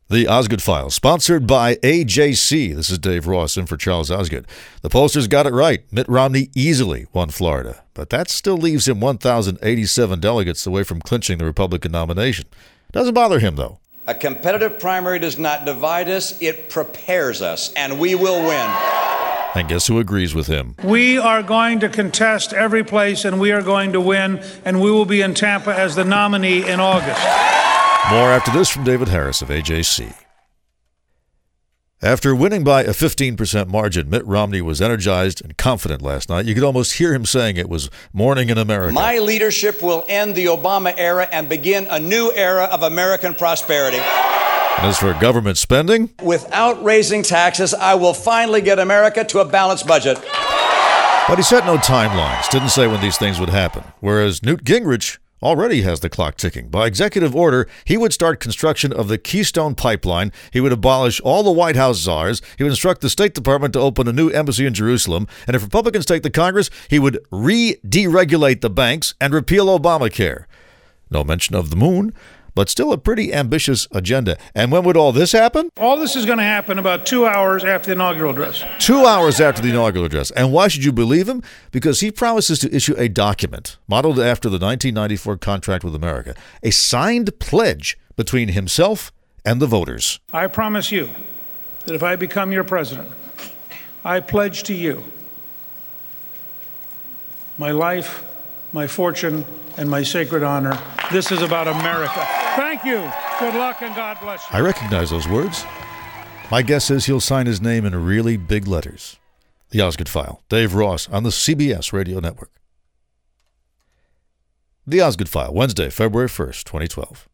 The Osgood File, sponsored by AJC. This is Dave Ross in for Charles Osgood. The pollsters got it right. Mitt Romney easily won Florida, but that still leaves him 1,087 delegates away from clinching the Republican nomination. Doesn't bother him, though. A competitive primary does not divide us, it prepares us, and we will win. And guess who agrees with him? We are going to contest every place, and we are going to win, and we will be in Tampa as the nominee in August. More after this from David Harris of AJC. After winning by a 15% margin, Mitt Romney was energized and confident last night. You could almost hear him saying it was morning in America. My leadership will end the Obama era and begin a new era of American prosperity. And as for government spending, without raising taxes, I will finally get America to a balanced budget. But he set no timelines, didn't say when these things would happen, whereas Newt Gingrich already has the clock ticking. By executive order, he would start construction of the Keystone Pipeline. He would abolish all the White House czars. He would instruct the State Department to open a new embassy in Jerusalem. And if Republicans take the Congress, he would deregulate the banks and repeal Obamacare. No mention of the moon, but still a pretty ambitious agenda. And when would all this happen? All this is going to happen about 2 hours after the inaugural address. 2 hours after the inaugural address. And why should you believe him? Because he promises to issue a document modeled after the 1994 contract with America, a signed pledge between himself and the voters. I promise you that if I become your president, I pledge to you my life, my fortune, and my sacred honor. This is about America. Thank you. Good luck and God bless you. I recognize those words. My guess is he'll sign his name in really big letters. The Osgood File. Dave Ross on the CBS Radio Network. The Osgood File, Wednesday, February 1st, 2012.